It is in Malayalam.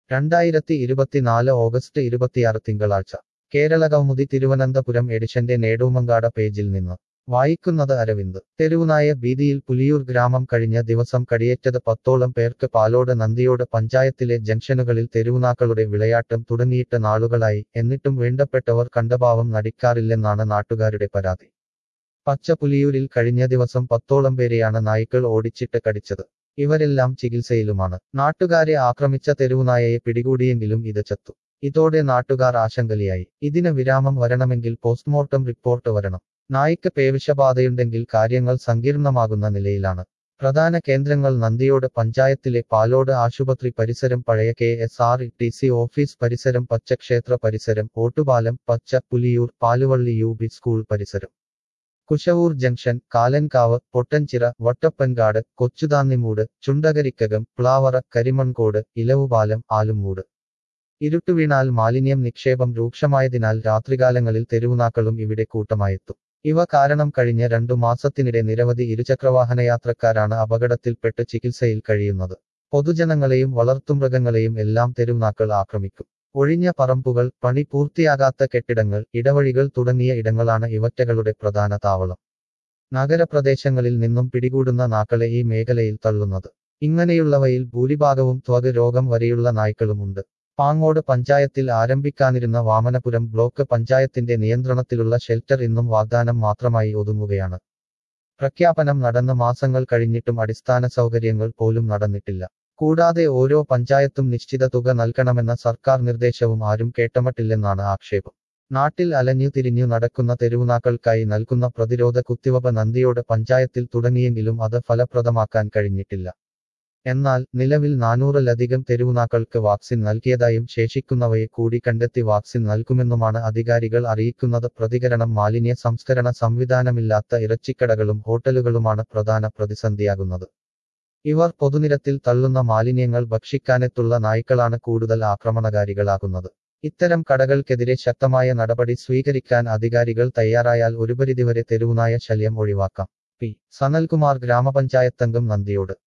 2024 ഓഗസ്റ്റ് 26 തിങ്കളാഴ്ച കേരള കൗമുദി തിരുവനന്തപുരം എഡിഷന്റെ നേടൂമങ്കാട പേജിൽ നിന്ന് വായിക്കുന്നത് അരവിന്ദ്. തെരുവുനായ ഭീതിയിൽ പുലിയൂർ ഗ്രാമം കഴിഞ്ഞ ദിവസം കടിയേറ്റത് 10ഓളം പേർക്ക്. പാലോട് നന്ദിയോട് പഞ്ചായത്തിലെ ജംഗ്ഷനുകളിൽ തെരുവുനാക്കളുടെ വിളയാട്ടം തുടങ്ങിയിട്ട് നാളുകളായി. എന്നിട്ടും വേണ്ടപ്പെട്ടവർ കണ്ടഭാവം നടിക്കാറില്ലെന്നാണ് നാട്ടുകാരുടെ പരാതി. പച്ചപ്പുലിയൂരിൽ കഴിഞ്ഞ ദിവസം 10ഓളം പേരെയാണ് നായ്ക്കൾ ഓടിച്ചിട്ട് കടിച്ചത്. ഇവരെല്ലാം ചികിത്സയിലുമാണ്. നാട്ടുകാരെ ആക്രമിച്ച തെരുവുനായയെ പിടികൂടിയെങ്കിലും ഇത് ചത്തു. ഇതോടെ നാട്ടുകാർ ആശങ്കയിലായി. ഇതിന് വിരാമം വരണമെങ്കിൽ പോസ്റ്റ്മോർട്ടം റിപ്പോർട്ട് വരണം. നായ്ക്ക് പേവിഷബാധയുണ്ടെങ്കിൽ കാര്യങ്ങൾ സങ്കീർണമാകുന്ന നിലയിലാണ്. പ്രധാന കേന്ദ്രങ്ങൾ നന്ദിയോട് പഞ്ചായത്തിലെ പാലോട് ആശുപത്രി പരിസരം, പഴയ KSRTC ഓഫീസ് പരിസരം, പച്ചക്ഷേത്ര പരിസരം, ഓട്ടുപാലം, പച്ച പുലിയൂർ, പാലുവള്ളി UP സ്കൂൾ പരിസരം, കുശവൂർ ജംഗ്ഷൻ, കാലൻകാവ്, പൊട്ടൻചിറ, വട്ടപ്പൻകാട്, കൊച്ചുതാന്നിമൂട്, ചുണ്ടകരിക്കകം, പ്ലാവറ, കരിമൺകോട്, ഇലവുപാലം, ആലുംമൂട്. ഇരുട്ടുവീണാൽ മാലിന്യം നിക്ഷേപം രൂക്ഷമായതിനാൽ രാത്രികാലങ്ങളിൽ തെരുവുനാക്കളും ഇവിടെ കൂട്ടമായെത്തും. ഇവ കാരണം കഴിഞ്ഞ 2 മാസത്തിനിടെ നിരവധി ഇരുചക്രവാഹനയാത്രക്കാരാണ് അപകടത്തിൽപ്പെട്ട് ചികിത്സയിൽ കഴിയുന്നത്. പൊതുജനങ്ങളെയും വളർത്തുമൃഗങ്ങളെയും എല്ലാം തെരുവുനാക്കൾ ആക്രമിക്കും. ഒഴിഞ്ഞ പറമ്പുകൾ, പണി പൂർത്തിയാകാത്ത കെട്ടിടങ്ങൾ, ഇടവഴികൾ തുടങ്ങിയ ഇടങ്ങളാണ് ഇവറ്റകളുടെ പ്രധാന താവളം. നഗരപ്രദേശങ്ങളിൽ നിന്നും പിടികൂടുന്ന നാക്കളെ ഈ മേഖലയിൽ തള്ളുന്നത്. ഇങ്ങനെയുള്ളവയിൽ ഭൂരിഭാഗവും ത്വക് രോഗം വരെയുള്ള നായ്ക്കളുമുണ്ട്. പാങ്ങോട് പഞ്ചായത്തിൽ ആരംഭിക്കാനിരുന്ന വാമനപുരം ബ്ലോക്ക് പഞ്ചായത്തിന്റെ നിയന്ത്രണത്തിലുള്ള ഷെൽട്ടർ ഇന്നും വാഗ്ദാനം മാത്രമായി ഒതുങ്ങുകയാണ്. പ്രഖ്യാപനം നടന്ന മാസങ്ങൾ കഴിഞ്ഞിട്ടും അടിസ്ഥാന സൗകര്യങ്ങൾ പോലും നടന്നിട്ടില്ല. കൂടാതെ ഓരോ പഞ്ചായത്തും നിശ്ചിത തുക നൽകണമെന്ന സർക്കാർ നിർദ്ദേശവും ആരും കേട്ടമട്ടില്ലെന്നാണ് ആക്ഷേപം. നാട്ടിൽ അലഞ്ഞു തിരിഞ്ഞു നടക്കുന്ന തെരുവുനാക്കൾക്കായി നൽകുന്ന പ്രതിരോധ കുത്തിവയ്പ് നന്ദിയോട് പഞ്ചായത്തിൽ തുടങ്ങിയെങ്കിലും അത് ഫലപ്രദമാക്കാൻ കഴിഞ്ഞിട്ടില്ല. എന്നാൽ നിലവിൽ 400-ലധികം തെരുവുനാക്കൾക്ക് വാക്സിൻ നൽകിയതായും ശേഷിക്കുന്നവയെ കൂടി കണ്ടെത്തി വാക്സിൻ നൽകുമെന്നുമാണ് അധികാരികൾ അറിയിക്കുന്നത്. പ്രതികരണം. മാലിന്യ സംസ്കരണ സംവിധാനമില്ലാത്ത ഇറച്ചിക്കടകളും ഹോട്ടലുകളുമാണ് പ്രധാന പ്രതിസന്ധിയാകുന്നത്. ഇവർ പൊതുനിരത്തിൽ തള്ളുന്ന മാലിന്യങ്ങൾ ഭക്ഷിക്കാനെത്തുള്ള നായ്ക്കളാണ് കൂടുതൽ ആക്രമണകാരികളാകുന്നത്. ഇത്തരം കടകൾക്കെതിരെ ശക്തമായ നടപടി സ്വീകരിക്കാൻ അധികാരികൾ തയ്യാറായാൽ ഒരുപരിധിവരെ തെരുവുനായ ശല്യം ഒഴിവാക്കാം. P. സനൽകുമാർ, ഗ്രാമപഞ്ചായത്തംഗം, നന്ദിയോട്.